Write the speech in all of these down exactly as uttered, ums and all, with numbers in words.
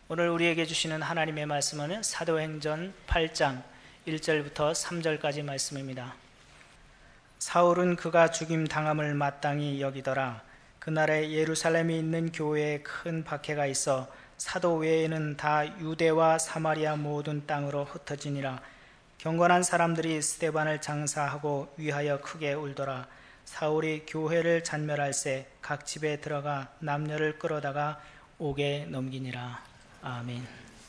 오늘 우리에게 주시는 하나님의 말씀은 사도행전 팔 장 일 절부터 삼 절까지 말씀입니다. 사울은 그가 죽임 당함을 마땅히 여기더라. 그날에 예루살렘에 있는 교회에 큰 박해가 있어 사도 외에는 다 유대와 사마리아 모든 땅으로 흩어지니라. 경건한 사람들이 스데반을 장사하고 위하여 크게 울더라. 사울이 교회를 잔멸할새 각 집에 들어가 남녀를 끌어다가 옥에 넘기니라. 아멘.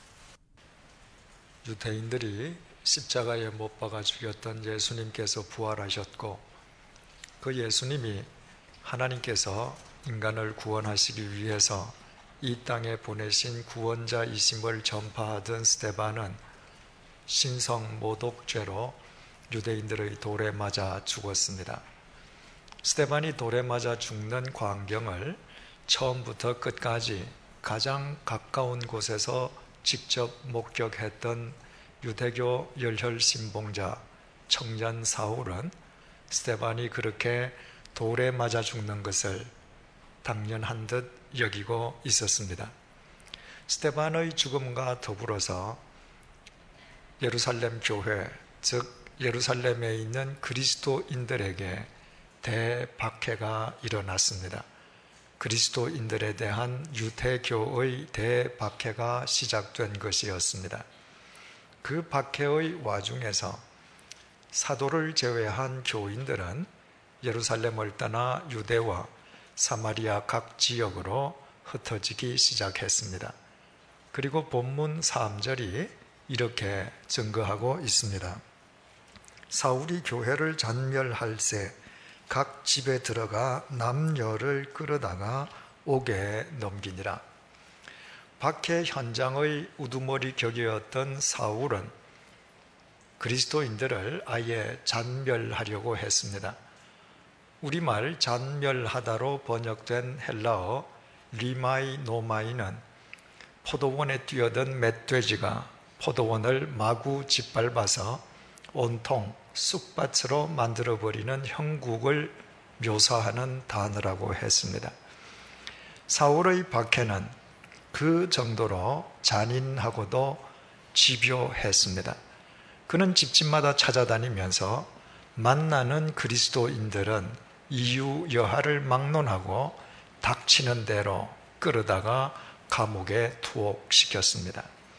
유대인들이 십자가에 못 박아 죽였던 예수님께서 부활하셨고, 그 예수님이 하나님께서 인간을 구원하시기 위해서 이 땅에 보내신 구원자이심을 전파하던 스데반은 신성 모독죄로 유대인들의 돌에 맞아 죽었습니다. 스데반이 돌에 맞아 죽는 광경을 처음부터 끝까지 가장 가까운 곳에서 직접 목격했던 유대교 열혈신봉자 청년 사울은 스데반이 그렇게 돌에 맞아 죽는 것을 당연한 듯 여기고 있었습니다. 스데반의 죽음과 더불어서 예루살렘 교회, 즉 예루살렘에 있는 그리스도인들에게 대박해가 일어났습니다. 그리스도인들에 대한 유대교의 대박해가 시작된 것이었습니다. 그 박해의 와중에서 사도를 제외한 교인들은 예루살렘을 떠나 유대와 사마리아 각 지역으로 흩어지기 시작했습니다. 그리고 본문 삼 절이 이렇게 증거하고 있습니다. 사울이 교회를 잔멸할새 각 집에 들어가 남녀를 끌어다가 옥에 넘기니라. 박해 현장의 우두머리 격이었던 사울은 그리스도인들을 아예 잔멸하려고 했습니다. 우리말 잔멸하다로 번역된 헬라어 리마이 노마이는 포도원에 뛰어든 멧돼지가 포도원을 마구 짓밟아서 온통 쑥밭으로 만들어버리는 형국을 묘사하는 단어라고 했습니다. 사울의 박해는 그 정도로 잔인하고도 집요했습니다. 그는 집집마다 찾아다니면서 만나는 그리스도인들은 이유 여하를 막론하고 닥치는 대로 끌어다가 감옥에 투옥시켰습니다.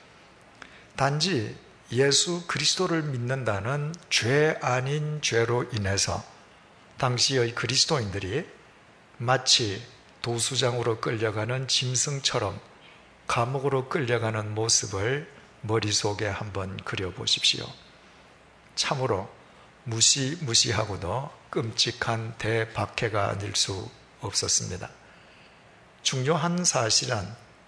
단지 예수 그리스도를 믿는다는 죄 아닌 죄로 인해서 당시의 그리스도인들이 마치 도수장으로 끌려가는 짐승처럼 감옥으로 끌려가는 모습을 머릿속에 한번 그려보십시오. 참으로 무시무시하고도 끔찍한 대박해가 아닐 수 없었습니다. 중요한 사실은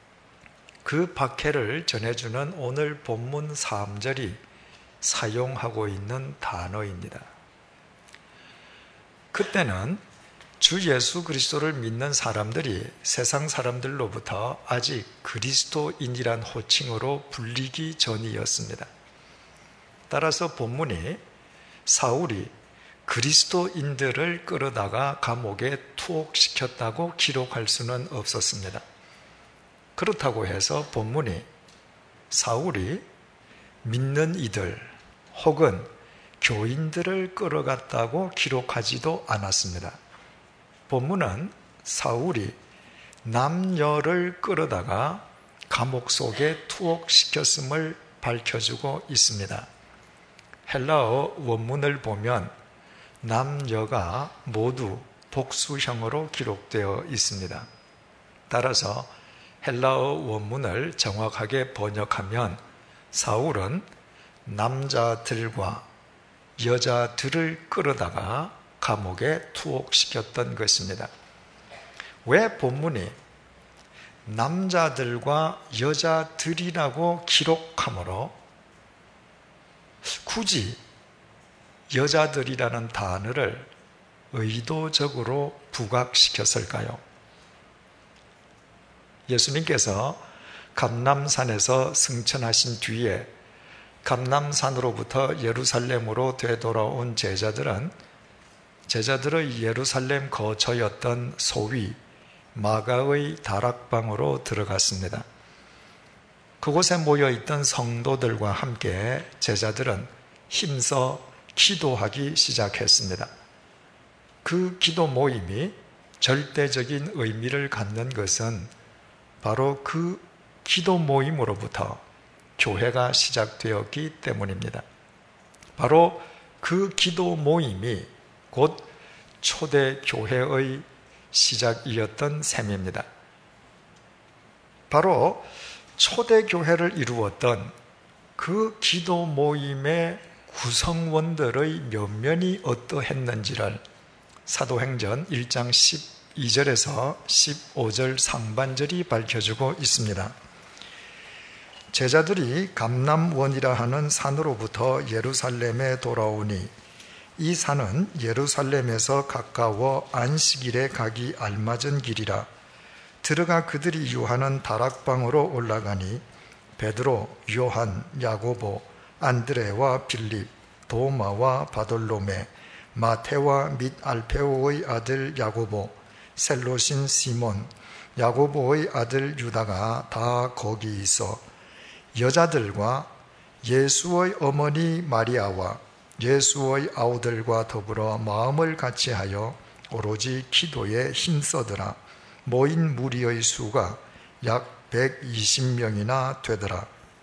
그 박해를 전해주는 오늘 본문 삼 절이 사용하고 있는 단어입니다. 그때는 주 예수 그리스도를 믿는 사람들이 세상 사람들로부터 아직 그리스도인이란 호칭으로 불리기 전이었습니다. 따라서 본문이 사울이 그리스도인들을 끌어다가 감옥에 투옥시켰다고 기록할 수는 없었습니다. 그렇다고 해서 본문이 사울이 믿는 이들 혹은 교인들을 끌어갔다고 기록하지도 않았습니다. 본문은 사울이 남녀를 끌어다가 감옥 속에 투옥시켰음을 밝혀주고 있습니다. 헬라어 원문을 보면 남녀가 모두 복수형으로 기록되어 있습니다. 따라서 헬라어 원문을 정확하게 번역하면 사울은 남자들과 여자들을 끌어다가 감옥에 투옥시켰던 것입니다. 왜 본문이 남자들과 여자들이라고 기록하므로 굳이 여자들이라는 단어를 의도적으로 부각시켰을까요? 예수님께서 감람산에서 승천하신 뒤에 감람산으로부터 예루살렘으로 되돌아온 제자들은 제자들의 예루살렘 거처였던 소위 마가의 다락방으로 들어갔습니다. 그곳에 모여있던 성도들과 함께 제자들은 힘써 기도하기 시작했습니다. 그 기도 모임이 절대적인 의미를 갖는 것은 바로 그 기도 모임으로부터 교회가 시작되었기 때문입니다. 바로 그 기도 모임이 곧 초대 교회의 시작이었던 셈입니다. 바로 초대 교회를 이루었던 그 기도 모임의 구성원들의 면면이 어떠했는지를 사도행전 일 장 십이 절에서 십오 절 상반절이 밝혀주고 있습니다. 제자들이 감람원이라 하는 산으로부터 예루살렘에 돌아오니 이 산은 예루살렘에서 가까워 안식일에 가기 알맞은 길이라. 들어가 그들이 유하는 다락방으로 올라가니 베드로, 요한, 야고보, 안드레와 빌립, 도마와 바돌로메, 마테와 및 알페오의 아들 야고보, 셀로신 시몬, 야고보의 아들 유다가 다 거기 있어 여자들과 예수의 어머니 마리아와 예수의 아우들과 더불어 마음을 같이하여 오로지 기도에 힘써더라. 모인 무리의 수가 약 백이십 명이나 되더라.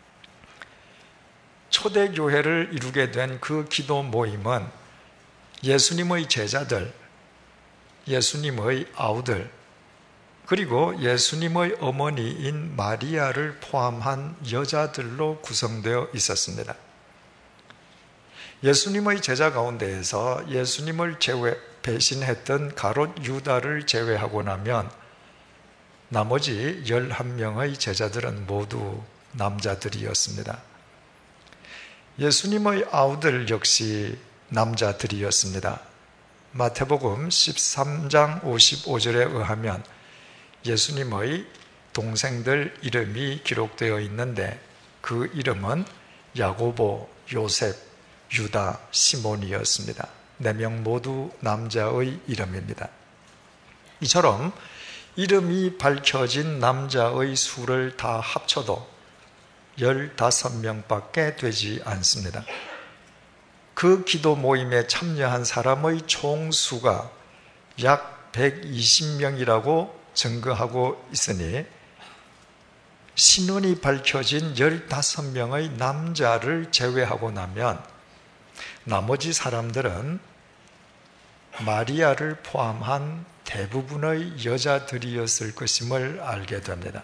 초대교회를 이루게 된 그 기도 모임은 예수님의 제자들, 예수님의 아우들, 그리고 예수님의 어머니인 마리아를 포함한 여자들로 구성되어 있었습니다. 예수님의 제자 가운데에서 예수님을 제외, 배신했던 가롯 유다를 제외하고 나면 나머지 열한 명의 제자들은 모두 남자들이었습니다. 예수님의 아우들 역시 남자들이었습니다. 마태복음 십삼 장 오십오 절에 의하면 예수님의 동생들 이름이 기록되어 있는데 그 이름은 야고보, 요셉, 유다, 시몬이었습니다. 네 명 모두 남자의 이름입니다. 이처럼 이름이 밝혀진 남자의 수를 다 합쳐도 열다섯 명밖에 되지 않습니다. 그 기도 모임에 참여한 사람의 총수가 약 백이십 명이라고 증거하고 있으니 신원이 밝혀진 열다섯 명의 남자를 제외하고 나면 나머지 사람들은 마리아를 포함한 대부분의 여자들이었을 것임을 알게 됩니다.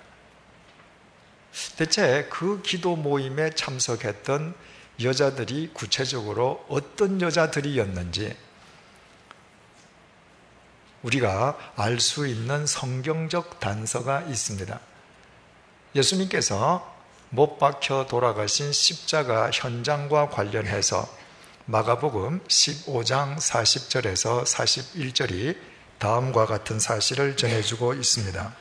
대체 그 기도 모임에 참석했던 여자들이 구체적으로 어떤 여자들이었는지 우리가 알 수 있는 성경적 단서가 있습니다. 예수님께서 못 박혀 돌아가신 십자가 현장과 관련해서 마가복음 십오 장 사십 절에서 사십일 절이 다음과 같은 사실을 전해주고 있습니다.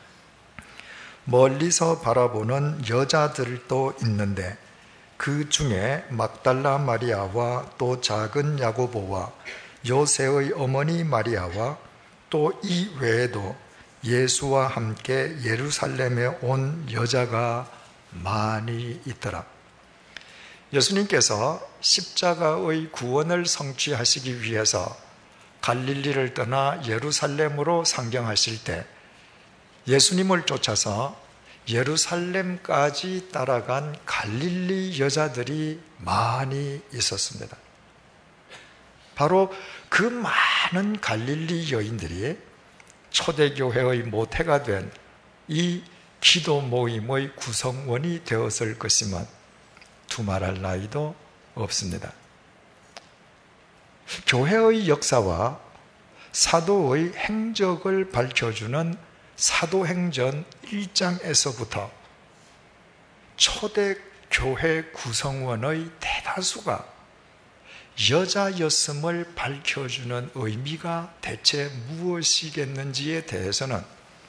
멀리서 바라보는 여자들도 있는데 그 중에 막달라 마리아와 또 작은 야고보와 요새의 어머니 마리아와 또 이 외에도 예수와 함께 예루살렘에 온 여자가 많이 있더라. 예수님께서 십자가의 구원을 성취하시기 위해서 갈릴리를 떠나 예루살렘으로 상경하실 때 예수님을 쫓아서 예루살렘까지 따라간 갈릴리 여자들이 많이 있었습니다. 바로 그 많은 갈릴리 여인들이 초대교회의 모태가 된 이 기도 모임의 구성원이 되었을 것임은 두말할 나위도 없습니다. 교회의 역사와 사도의 행적을 밝혀주는 사도행전 일 장에서부터 초대교회 구성원의 대다수가 여자였음을 밝혀주는 의미가 대체 무엇이겠는지에 대해서는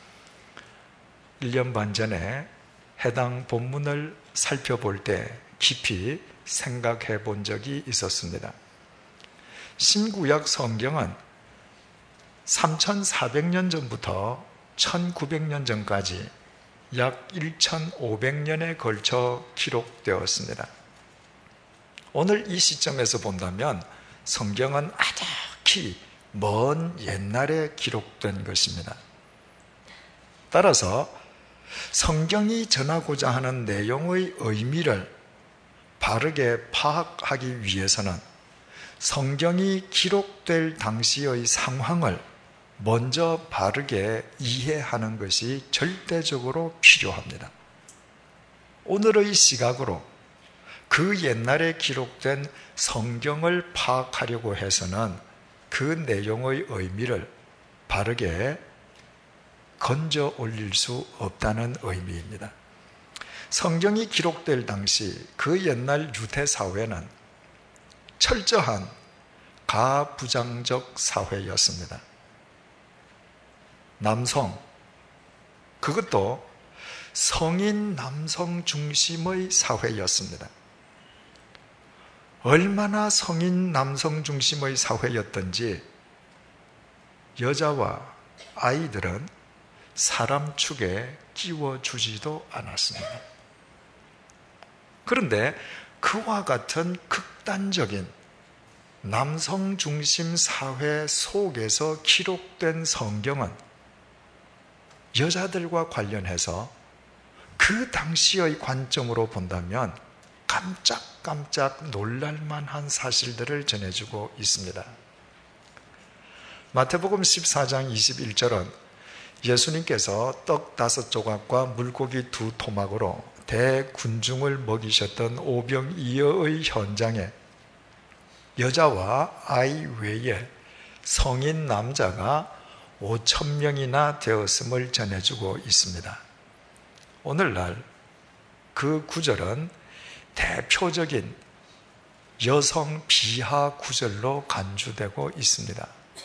일 년 반 전에 해당 본문을 살펴볼 때 깊이 생각해 본 적이 있었습니다. 신구약 성경은 삼천사백 년 전부터 천구백 년 전까지 약 천오백 년에 걸쳐 기록되었습니다. 오늘 이 시점에서 본다면 성경은 아득히 먼 옛날에 기록된 것입니다. 따라서 성경이 전하고자 하는 내용의 의미를 바르게 파악하기 위해서는 성경이 기록될 당시의 상황을 먼저 바르게 이해하는 것이 절대적으로 필요합니다. 오늘의 시각으로 그 옛날에 기록된 성경을 파악하려고 해서는 그 내용의 의미를 바르게 건져 올릴 수 없다는 의미입니다. 성경이 기록될 당시 그 옛날 유대 사회는 철저한 가부장적 사회였습니다. 남성, 그것도 성인 남성 중심의 사회였습니다. 얼마나 성인 남성 중심의 사회였던지 여자와 아이들은 사람 축에 끼워주지도 않았습니다. 그런데 그와 같은 극단적인 남성 중심 사회 속에서 기록된 성경은 여자들과 관련해서 그 당시의 관점으로 본다면 깜짝깜짝 놀랄만한 사실들을 전해주고 있습니다. 마태복음 십사 장 이십일 절은 예수님께서 떡 다섯 조각과 물고기 두 토막으로 대군중을 먹이셨던 오병이어의 현장에 여자와 아이 외에 성인 남자가 오천 명이나 되었음을 전해주고 있습니다. 오늘날 그 구절은 대표적인 여성 비하 구절로 간주되고 있습니다.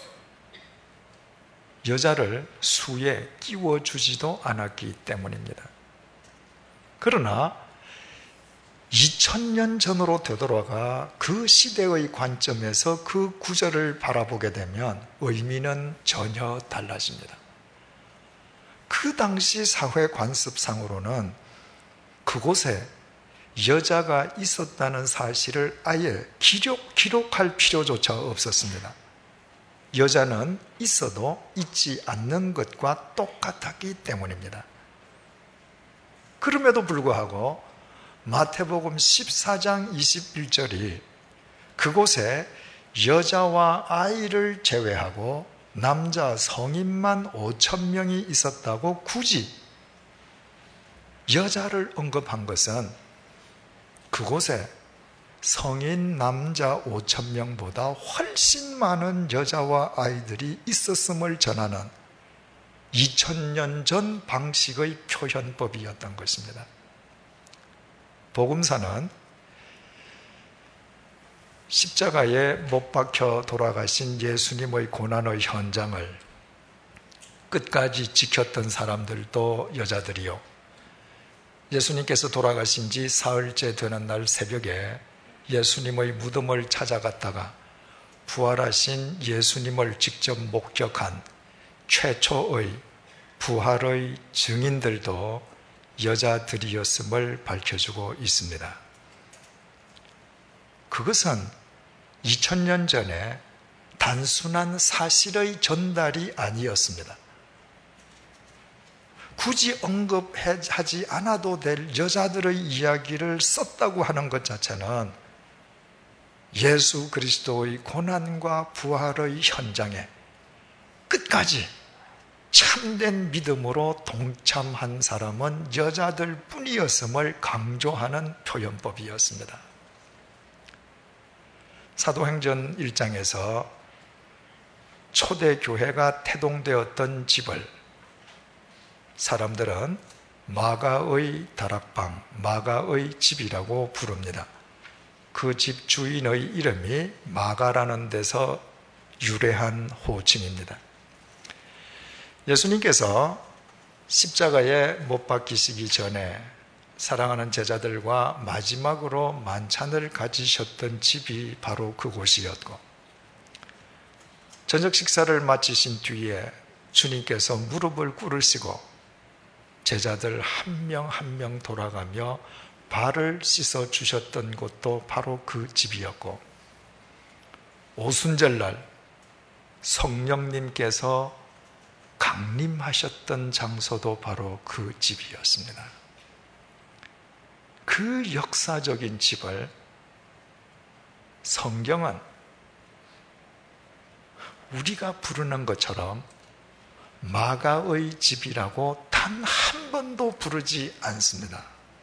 여자를 수에 끼워주지도 않았기 때문입니다. 그러나 이천 년 전으로 되돌아가 그 시대의 관점에서 그 구절을 바라보게 되면 의미는 전혀 달라집니다. 그 당시 사회 관습상으로는 그곳에 여자가 있었다는 사실을 아예 기록, 기록할 필요조차 없었습니다. 여자는 있어도 있지 않는 것과 똑같았기 때문입니다. 그럼에도 불구하고 마태복음 십사 장 이십일 절이 그곳에 여자와 아이를 제외하고 남자 성인만 오천 명이 있었다고 굳이 여자를 언급한 것은 그곳에 성인 남자 오천 명보다 훨씬 많은 여자와 아이들이 있었음을 전하는 이천 년 전 방식의 표현법이었던 것입니다. 복음서는 십자가에 못 박혀 돌아가신 예수님의 고난의 현장을 끝까지 지켰던 사람들도 여자들이요, 예수님께서 돌아가신 지 사흘째 되는 날 새벽에 예수님의 무덤을 찾아갔다가 부활하신 예수님을 직접 목격한 최초의 부활의 증인들도 여자들이었음을 밝혀주고 있습니다. 그것은 이천 년 전에 단순한 사실의 전달이 아니었습니다. 굳이 언급하지 않아도 될 여자들의 이야기를 썼다고 하는 것 자체는 예수 그리스도의 고난과 부활의 현장에 끝까지 참된 믿음으로 동참한 사람은 여자들 뿐이었음을 강조하는 표현법이었습니다. 사도행전 일 장에서 초대교회가 태동되었던 집을 사람들은 마가의 다락방, 마가의 집이라고 부릅니다. 그 집 주인의 이름이 마가라는 데서 유래한 호칭입니다. 예수님께서 십자가에 못 박히시기 전에 사랑하는 제자들과 마지막으로 만찬을 가지셨던 집이 바로 그곳이었고, 저녁 식사를 마치신 뒤에 주님께서 무릎을 꿇으시고 제자들 한 명 한 명 돌아가며 발을 씻어 주셨던 곳도 바로 그 집이었고, 오순절날 성령님께서 강림하셨던 장소도 바로 그 집이었습니다. 그 역사적인 집을 성경은 우리가 부르는 것처럼 마가의 집이라고 단 한 번도 부르지 않습니다.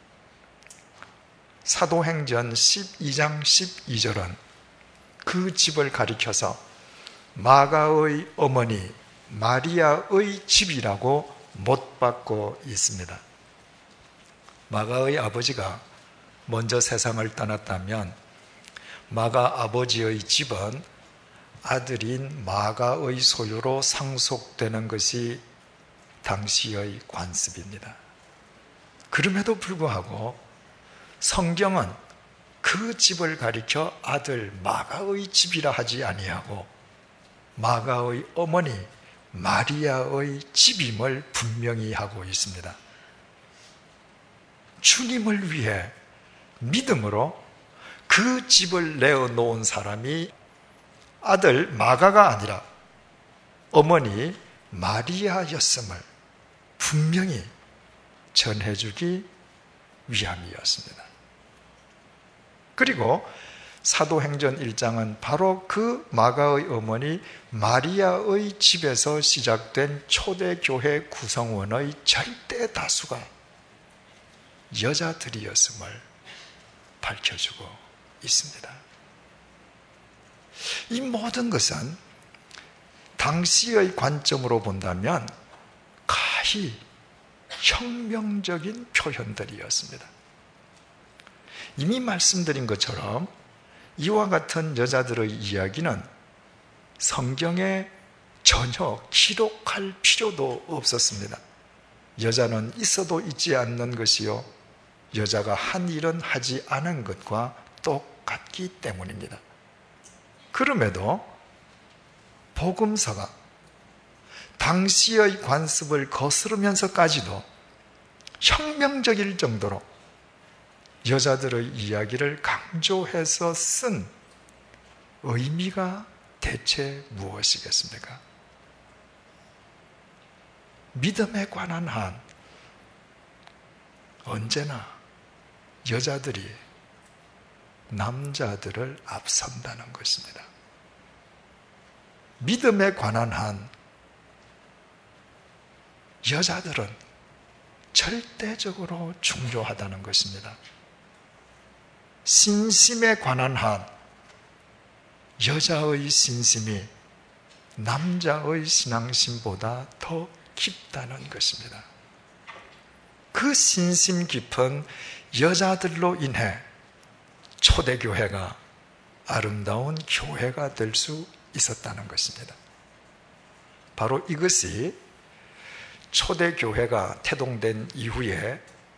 사도행전 십이 장 십이 절은 그 집을 가리켜서 마가의 어머니 마리아의 집이라고 못 박고 있습니다. 마가의 아버지가 먼저 세상을 떠났다면 마가 아버지의 집은 아들인 마가의 소유로 상속되는 것이 당시의 관습입니다. 그럼에도 불구하고 성경은 그 집을 가리켜 아들 마가의 집이라 하지 아니하고 마가의 어머니 마리아의 집임을 분명히 하고 있습니다. 주님을 위해 믿음으로 그 집을 내어놓은 사람이 아들 마가가 아니라 어머니 마리아였음을 분명히 전해주기 위함이었습니다. 그리고 사도행전 일 장은 바로 그 마가의 어머니 마리아의 집에서 시작된 초대교회 구성원의 절대 다수가 여자들이었음을 밝혀주고 있습니다. 이 모든 것은 당시의 관점으로 본다면 가히 혁명적인 표현들이었습니다. 이미 말씀드린 것처럼 이와 같은 여자들의 이야기는 성경에 전혀 기록할 필요도 없었습니다. 여자는 있어도 있지 않는 것이요 여자가 한 일은 하지 않은 것과 똑같기 때문입니다. 그럼에도 복음서가 당시의 관습을 거스르면서까지도 혁명적일 정도로 여자들의 이야기를 강조해서 쓴 의미가 대체 무엇이겠습니까? 믿음에 관한 한 언제나 여자들이 남자들을 앞선다는 것입니다. 믿음에 관한 한 여자들은 절대적으로 중요하다는 것입니다. 신심에 관한 한 여자의 신심이 남자의 신앙심보다 더 깊다는 것입니다. 그 신심 깊은 여자들로 인해 초대교회가 아름다운 교회가 될 수 있었다는 것입니다. 바로 이것이 초대교회가 태동된 이후에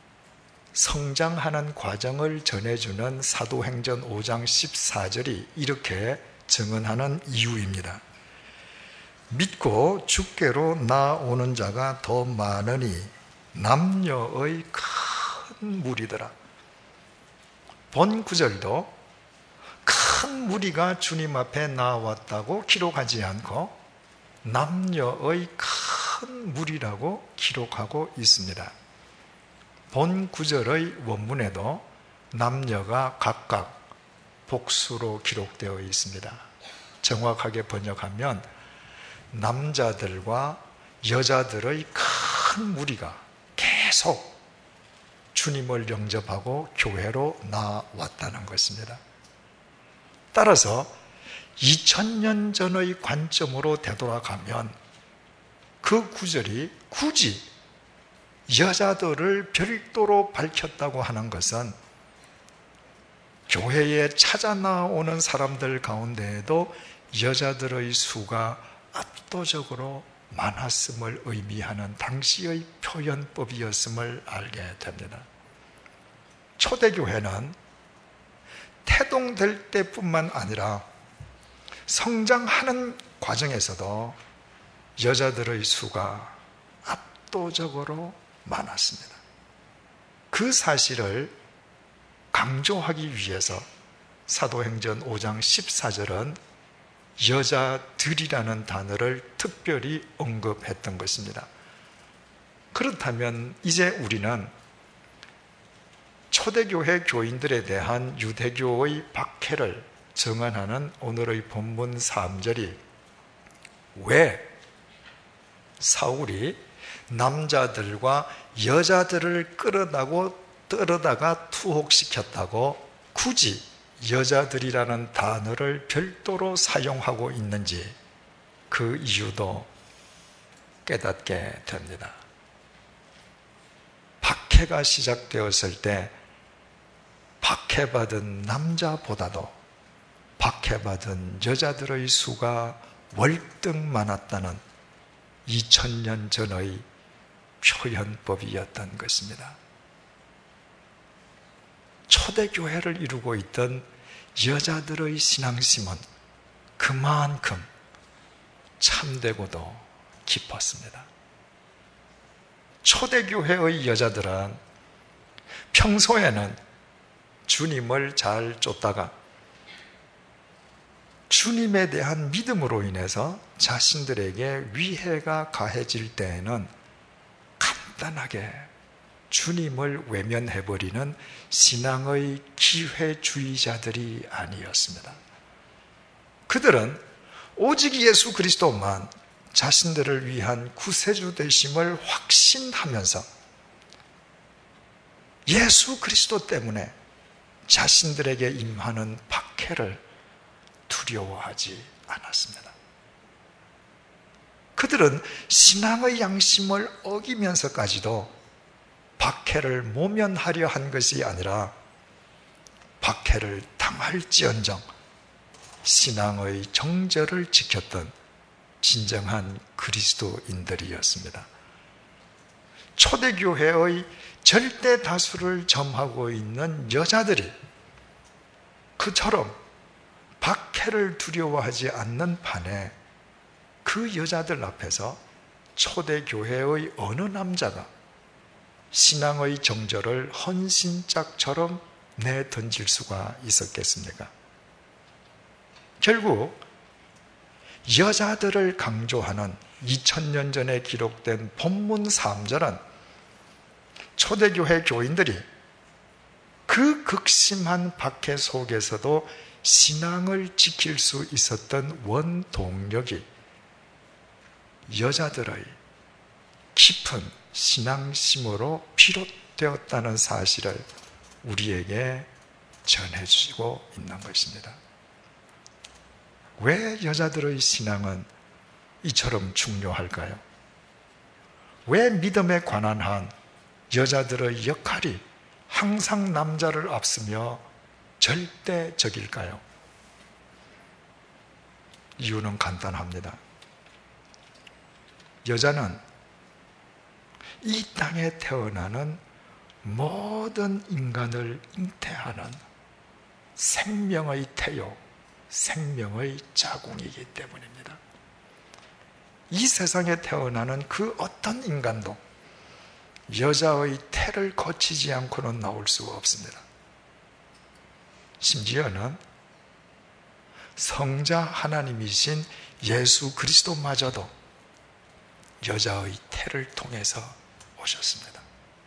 성장하는 과정을 전해주는 사도행전 오 장 십사 절이 이렇게 증언하는 이유입니다. 믿고 주께로 나오는 자가 더 많으니 남녀의 큰 무리더라. 본 구절도 큰 무리가 주님 앞에 나왔다고 기록하지 않고 남녀의 큰 무리라고 기록하고 있습니다. 본 구절의 원문에도 남녀가 각각 복수로 기록되어 있습니다. 정확하게 번역하면 남자들과 여자들의 큰 무리가 계속 주님을 영접하고 교회로 나왔다는 것입니다. 따라서 이천 년 전의 관점으로 되돌아가면 그 구절이 굳이 여자들을 별도로 밝혔다고 하는 것은 교회에 찾아 나오는 사람들 가운데에도 여자들의 수가 압도적으로 많았음을 의미하는 당시의 표현법이었음을 알게 됩니다. 초대교회는 태동될 때뿐만 아니라 성장하는 과정에서도 여자들의 수가 압도적으로 많았습니다. 그 사실을 강조하기 위해서 사도행전 오 장 십사 절은 여자들이라는 단어를 특별히 언급했던 것입니다. 그렇다면 이제 우리는 초대교회 교인들에 대한 유대교의 박해를 정언하는 오늘의 본문 삼 절이 왜 사울이 남자들과 여자들을 끌어다고 끌어다가 투옥시켰다고 굳이 여자들이라는 단어를 별도로 사용하고 있는지 그 이유도 깨닫게 됩니다. 박해가 시작되었을 때 박해받은 남자보다도 박해받은 여자들의 수가 월등 많았다는 이천 년 전의 표현법이었던 것입니다. 초대교회를 이루고 있던 여자들의 신앙심은 그만큼 참되고도 깊었습니다. 초대교회의 여자들은 평소에는 주님을 잘 쫓다가 주님에 대한 믿음으로 인해서 자신들에게 위해가 가해질 때에는 간단하게 주님을 외면해버리는 신앙의 기회주의자들이 아니었습니다. 그들은 오직 예수 그리스도만 자신들을 위한 구세주 되심을 확신하면서 예수 그리스도 때문에 자신들에게 임하는 박해를 두려워하지 않았습니다. 그들은 신앙의 양심을 어기면서까지도 박해를 모면하려 한 것이 아니라 박해를 당할지언정 신앙의 정절을 지켰던 진정한 그리스도인들이었습니다. 초대교회의 절대 다수를 점하고 있는 여자들이 그처럼 박해를 두려워하지 않는 반에 그 여자들 앞에서 초대교회의 어느 남자가 신앙의 정절을 헌신짝처럼 내던질 수가 있었겠습니까? 결국 여자들을 강조하는 이천 년 전에 기록된 본문 삼 절은 초대교회 교인들이 그 극심한 박해 속에서도 신앙을 지킬 수 있었던 원동력이 여자들의 깊은 신앙심으로 비롯되었다는 사실을 우리에게 전해주고 있는 것입니다. 왜 여자들의 신앙은 이처럼 중요할까요? 왜 믿음에 관한 한 여자들의 역할이 항상 남자를 앞서며 절대적일까요? 이유는 간단합니다. 여자는 이 땅에 태어나는 모든 인간을 잉태하는 생명의 태요, 생명의 자궁이기 때문입니다. 이 세상에 태어나는 그 어떤 인간도 여자의 태를 거치지 않고는 나올 수가 없습니다. 심지어는 성자 하나님이신 예수 그리스도마저도 여자의 태를 통해서 오셨습니다.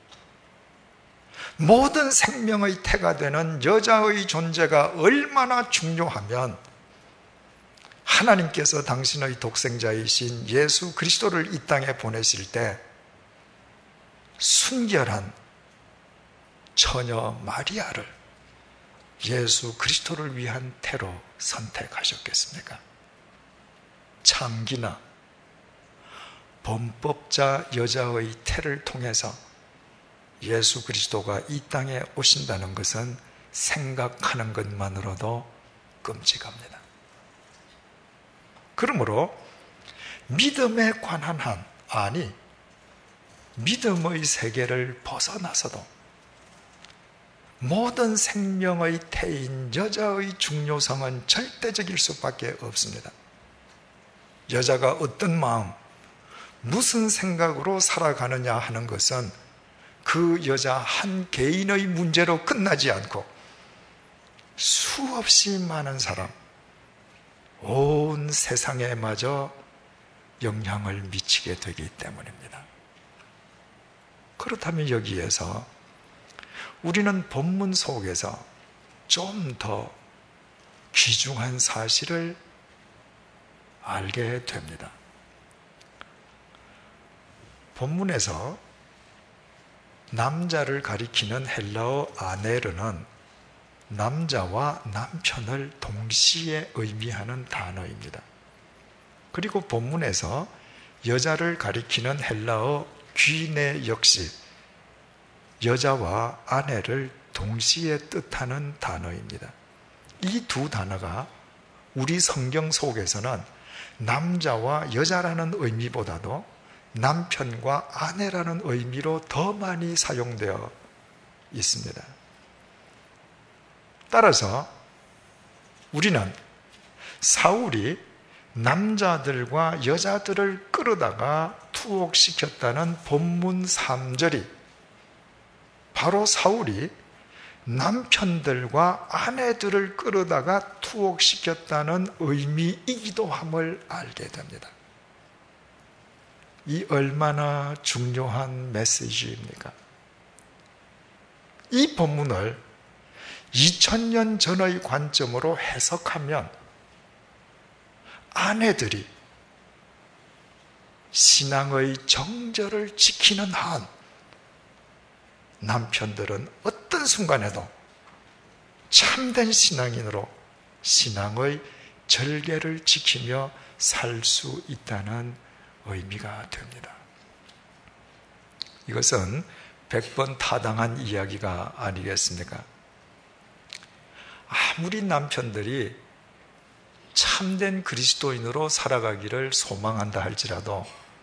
모든 생명의 태가 되는 여자의 존재가 얼마나 중요하면 하나님께서 당신의 독생자이신 예수 그리스도를 이 땅에 보내실 때 순결한 처녀 마리아를 예수 그리스도를 위한 태로 선택하셨겠습니까? 창기나 범법자 여자의 태를 통해서 예수 그리스도가 이 땅에 오신다는 것은 생각하는 것만으로도 끔찍합니다. 그러므로 믿음에 관한 한, 아니 믿음의 세계를 벗어나서도 모든 생명의 태인 여자의 중요성은 절대적일 수밖에 없습니다. 여자가 어떤 마음, 무슨 생각으로 살아가느냐 하는 것은 그 여자 한 개인의 문제로 끝나지 않고 수없이 많은 사람, 온 세상에 마저 영향을 미치게 되기 때문입니다. 그렇다면 여기에서 우리는 본문 속에서 좀 더 귀중한 사실을 알게 됩니다. 본문에서 남자를 가리키는 헬라어 아네르는 남자와 남편을 동시에 의미하는 단어입니다. 그리고 본문에서 여자를 가리키는 헬라어 귀네 역시 여자와 아내를 동시에 뜻하는 단어입니다. 이 두 단어가 우리 성경 속에서는 남자와 여자라는 의미보다도 남편과 아내라는 의미로 더 많이 사용되어 있습니다. 따라서 우리는 사울이 남자들과 여자들을 끌어다가 투옥시켰다는 본문 삼 절이 바로 사울이 남편들과 아내들을 끌어다가 투옥시켰다는 의미이기도 함을 알게 됩니다. 이 얼마나 중요한 메시지입니까? 이 본문을 이천 년 전의 관점으로 해석하면 아내들이 신앙의 정절을 지키는 한 남편들은 어떤 순간에도 참된 신앙인으로 신앙의 절개를 지키며 살 수 있다는 의미가 됩니다. 이것은 백 번 타당한 이야기가 아니겠습니까? 아무리 남편들이 참된 그리스도인으로 살아가기를 소망한다 할지라도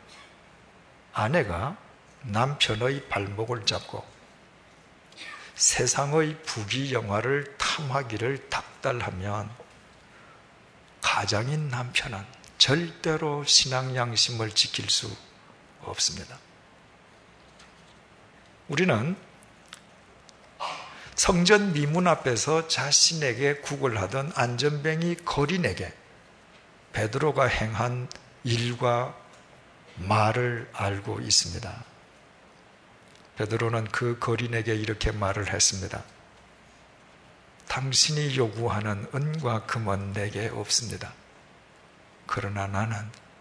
아내가 남편의 발목을 잡고 세상의 부귀영화를 탐하기를 닥달하면 가장인 남편은 절대로 신앙 양심을 지킬 수 없습니다. 우리는 성전 미문 앞에서 자신에게 구걸하던 안전뱅이 거린에게 베드로가 행한 일과 말을 알고 있습니다. 베드로는 그 거린에게 이렇게 말을 했습니다. 당신이 요구하는 은과 금은 내게 없습니다. 그러나 나는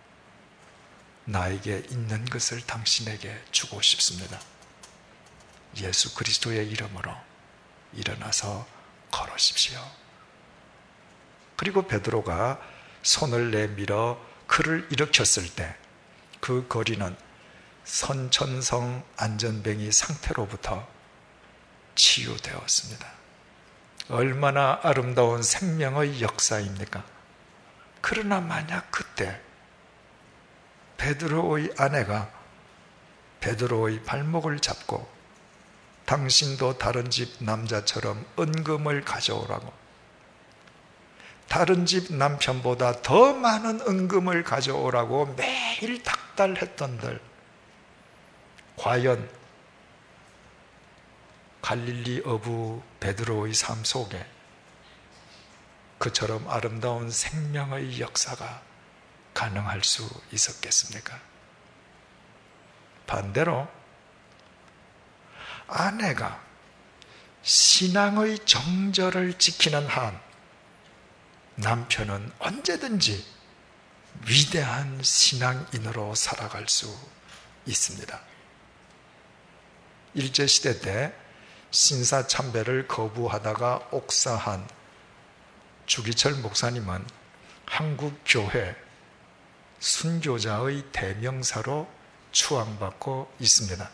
나에게 있는 것을 당신에게 주고 싶습니다. 예수 그리스도의 이름으로 일어나서 걸으십시오. 그리고 베드로가 손을 내밀어 그를 일으켰을 때 그 거리는 선천성 안전뱅이 상태로부터 치유되었습니다. 얼마나 아름다운 생명의 역사입니까? 그러나 만약 그때 베드로의 아내가 베드로의 발목을 잡고 당신도 다른 집 남자처럼 은금을 가져오라고, 다른 집 남편보다 더 많은 은금을 가져오라고 매일 닥달했던들, 과연 갈릴리 어부 베드로의 삶 속에 그처럼 아름다운 생명의 역사가 가능할 수 있었겠습니까? 반대로 아내가 신앙의 정절을 지키는 한 남편은 언제든지 위대한 신앙인으로 살아갈 수 있습니다. 일제시대 때 신사참배를 거부하다가 옥사한 주기철 목사님은 한국교회 순교자의 대명사로 추앙받고 있습니다.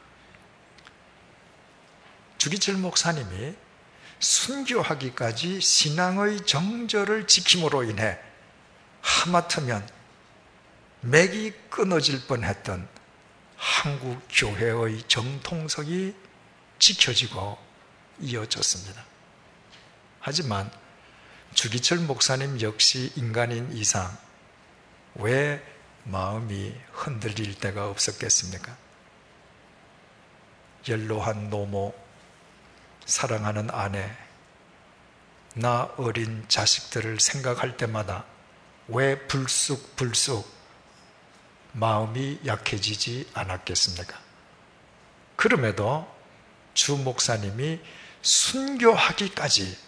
주기철 목사님이 순교하기까지 신앙의 정절을 지킴으로 인해 하마터면 맥이 끊어질 뻔했던 한국 교회의 정통성이 지켜지고 이어졌습니다. 하지만 주기철 목사님 역시 인간인 이상 왜 마음이 흔들릴 때가 없었겠습니까? 연로한 노모, 사랑하는 아내, 나 어린 자식들을 생각할 때마다 왜 불쑥불쑥 마음이 약해지지 않았겠습니까? 그럼에도 주 목사님이 순교하기까지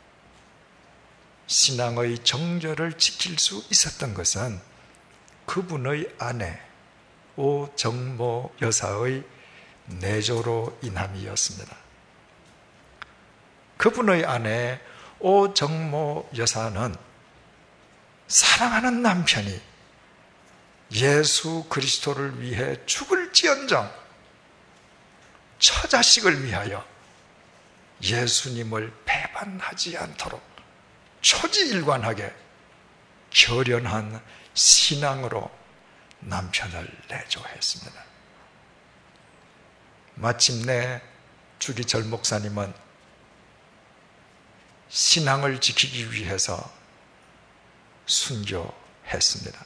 신앙의 정절을 지킬 수 있었던 것은 그분의 아내 오정모 여사의 내조로 인함이었습니다. 그분의 아내 오정모 여사는 사랑하는 남편이 예수 그리스도를 위해 죽을지언정 처자식을 위하여 예수님을 배반하지 않도록 초지일관하게 결연한 신앙으로 남편을 내조했습니다. 마침내 주기철 목사님은 신앙을 지키기 위해서 순교했습니다.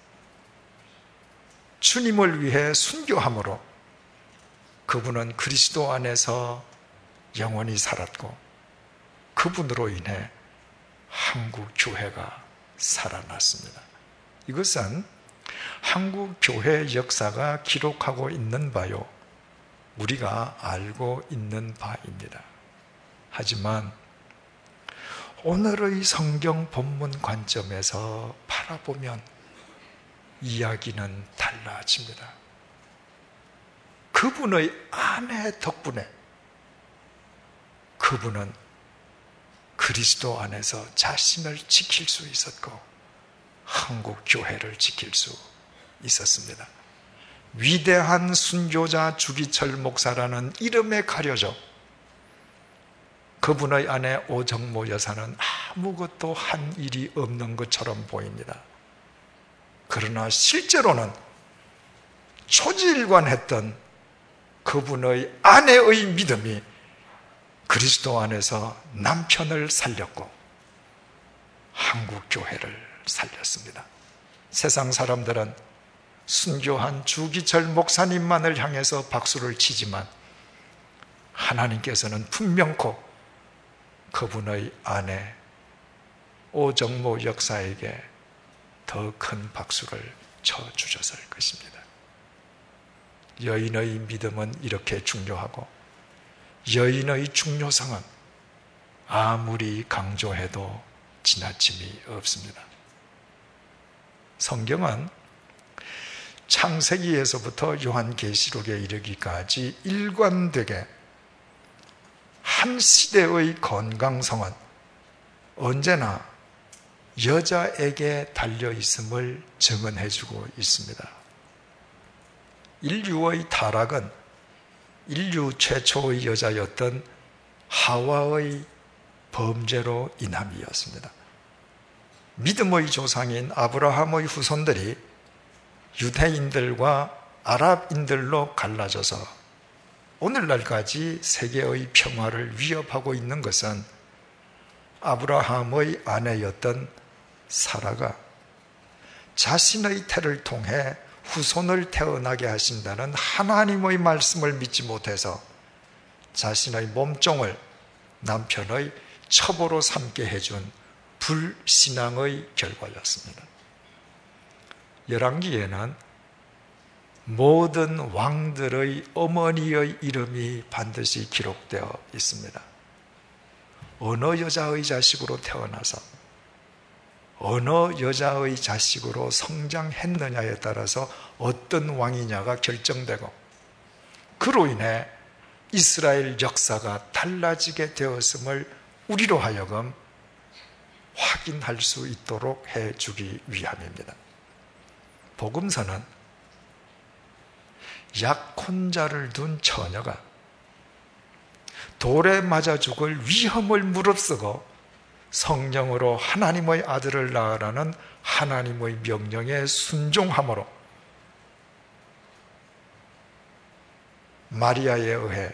주님을 위해 순교함으로 그분은 그리스도 안에서 영원히 살았고 그분으로 인해 한국 교회가 살아났습니다. 이것은 한국 교회 역사가 기록하고 있는 바요, 우리가 알고 있는 바입니다. 하지만 오늘의 성경 본문 관점에서 바라보면 이야기는 달라집니다. 그분의 아내 덕분에 그분은 그리스도 안에서 자신을 지킬 수 있었고 한국 교회를 지킬 수 있었습니다. 위대한 순교자 주기철 목사라는 이름에 가려져 그분의 아내 오정모 여사는 아무것도 한 일이 없는 것처럼 보입니다. 그러나 실제로는 초지일관했던 그분의 아내의 믿음이 그리스도 안에서 남편을 살렸고 한국 교회를 살렸습니다. 세상 사람들은 순교한 주기철 목사님만을 향해서 박수를 치지만 하나님께서는 분명코 그분의 아내 오정모 역사에게 더 큰 박수를 쳐주셨을 것입니다. 여인의 믿음은 이렇게 중요하고 여인의 중요성은 아무리 강조해도 지나침이 없습니다. 성경은 창세기에서부터 요한계시록에 이르기까지 일관되게 한 시대의 건강성은 언제나 여자에게 달려있음을 증언해주고 있습니다. 인류의 타락은 인류 최초의 여자였던 하와의 범죄로 인함이었습니다. 믿음의 조상인 아브라함의 후손들이 유대인들과 아랍인들로 갈라져서 오늘날까지 세계의 평화를 위협하고 있는 것은 아브라함의 아내였던 사라가 자신의 태를 통해 후손을 태어나게 하신다는 하나님의 말씀을 믿지 못해서 자신의 몸종을 남편의 첩으로 삼게 해준 불신앙의 결과였습니다. 열왕기에는 모든 왕들의 어머니의 이름이 반드시 기록되어 있습니다. 어느 여자의 자식으로 태어나서 어느 여자의 자식으로 성장했느냐에 따라서 어떤 왕이냐가 결정되고 그로 인해 이스라엘 역사가 달라지게 되었음을 우리로 하여금 확인할 수 있도록 해주기 위함입니다. 복음서는 약혼자를 둔 처녀가 돌에 맞아 죽을 위험을 무릅쓰고 성령으로 하나님의 아들을 낳으라는 하나님의 명령에 순종함으로 마리아에 의해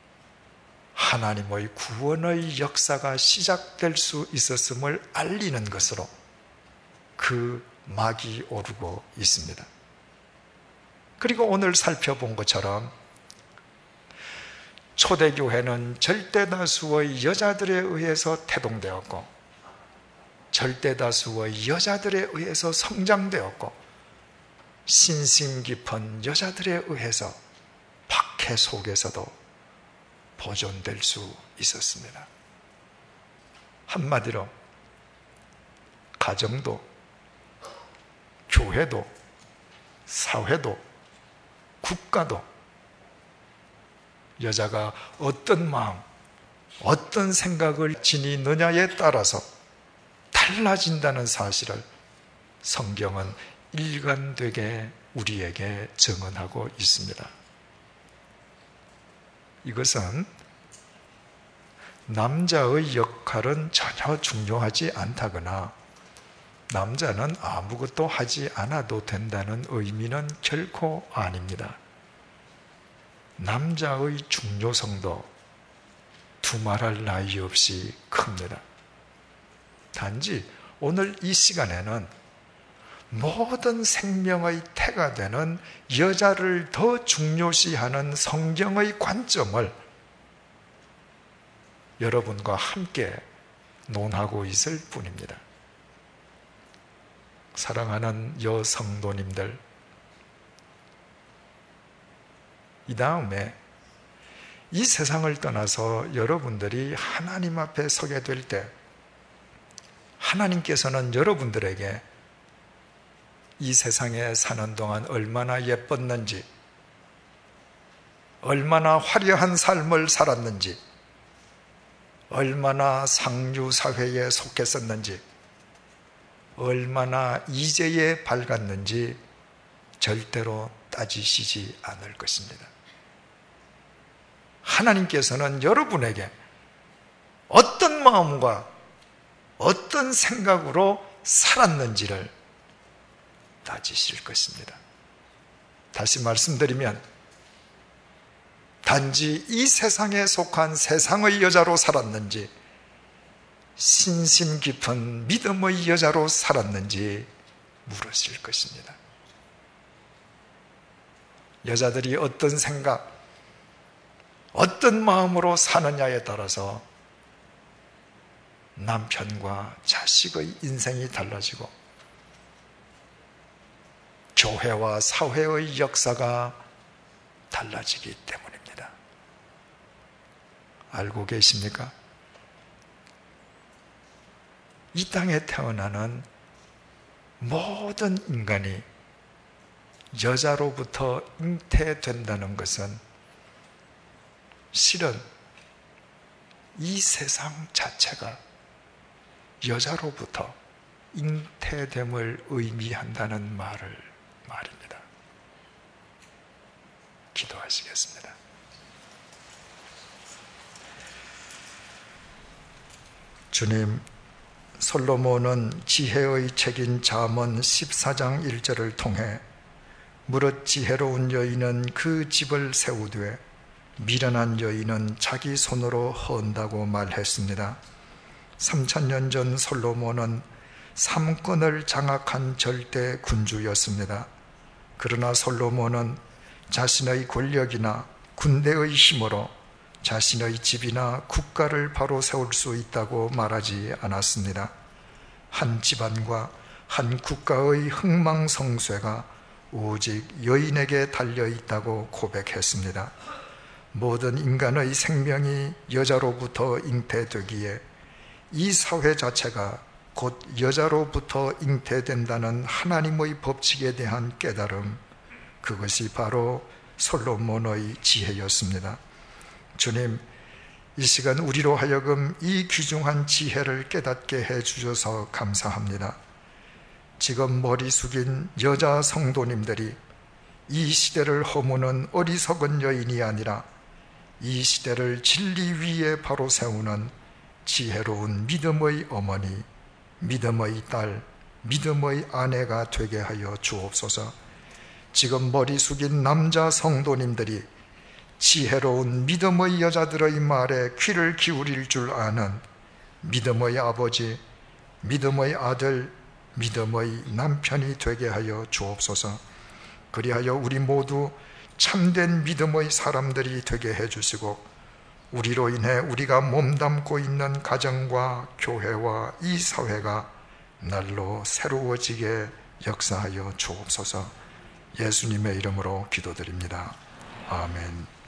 하나님의 구원의 역사가 시작될 수 있었음을 알리는 것으로 그 막이 오르고 있습니다. 그리고 오늘 살펴본 것처럼 초대교회는 절대다수의 여자들에 의해서 태동되었고 절대다수의 여자들에 의해서 성장되었고 신심 깊은 여자들에 의해서 박해 속에서도 보존될 수 있었습니다. 한마디로 가정도 교회도 사회도 국가도 여자가 어떤 마음, 어떤 생각을 지니느냐에 따라서 달라진다는 사실을 성경은 일관되게 우리에게 증언하고 있습니다. 이것은 남자의 역할은 전혀 중요하지 않다거나 남자는 아무것도 하지 않아도 된다는 의미는 결코 아닙니다. 남자의 중요성도 두말할 나위 없이 큽니다. 단지 오늘 이 시간에는 모든 생명의 태가 되는 여자를 더 중요시하는 성경의 관점을 여러분과 함께 논하고 있을 뿐입니다. 사랑하는 여성도님들, 이 다음에 이 세상을 떠나서 여러분들이 하나님 앞에 서게 될 때 하나님께서는 여러분들에게 이 세상에 사는 동안 얼마나 예뻤는지, 얼마나 화려한 삶을 살았는지, 얼마나 상류사회에 속했었는지, 얼마나 이제에 밝았는지 절대로 따지시지 않을 것입니다. 하나님께서는 여러분에게 어떤 마음과 어떤 생각으로 살았는지를 따지실 것입니다. 다시 말씀드리면 단지 이 세상에 속한 세상의 여자로 살았는지 신심 깊은 믿음의 여자로 살았는지 물으실 것입니다. 여자들이 어떤 생각, 어떤 마음으로 사느냐에 따라서 남편과 자식의 인생이 달라지고 교회와 사회의 역사가 달라지기 때문입니다. 알고 계십니까? 이 땅에 태어나는 모든 인간이 여자로부터 잉태된다는 것은 실은 이 세상 자체가 여자로부터 잉태됨을 의미한다는 말을 말입니다. 기도하시겠습니다. 주님, 솔로몬은 지혜의 책인 잠언 십사 장 일 절을 통해 무릇 지혜로운 여인은 그 집을 세우되 미련한 여인은 자기 손으로 헌다고 말했습니다. 삼천 년 전 솔로몬은 삼권을 장악한 절대 군주였습니다. 그러나 솔로몬은 자신의 권력이나 군대의 힘으로 자신의 집이나 국가를 바로 세울 수 있다고 말하지 않았습니다. 한 집안과 한 국가의 흥망성쇠가 오직 여인에게 달려있다고 고백했습니다. 모든 인간의 생명이 여자로부터 잉태되기에 이 사회 자체가 곧 여자로부터 잉태된다는 하나님의 법칙에 대한 깨달음, 그것이 바로 솔로몬의 지혜였습니다. 주님, 이 시간 우리로 하여금 이 귀중한 지혜를 깨닫게 해주셔서 감사합니다. 지금 머리 숙인 여자 성도님들이 이 시대를 허무는 어리석은 여인이 아니라 이 시대를 진리 위에 바로 세우는 지혜로운 믿음의 어머니, 믿음의 딸, 믿음의 아내가 되게 하여 주옵소서. 지금 머리 숙인 남자 성도님들이 지혜로운 믿음의 여자들의 말에 귀를 기울일 줄 아는 믿음의 아버지, 믿음의 아들, 믿음의 남편이 되게 하여 주옵소서. 그리하여 우리 모두 참된 믿음의 사람들이 되게 해주시고 우리로 인해 우리가 몸담고 있는 가정과 교회와 이 사회가 날로 새로워지게 역사하여 주옵소서. 예수님의 이름으로 기도드립니다. 아멘.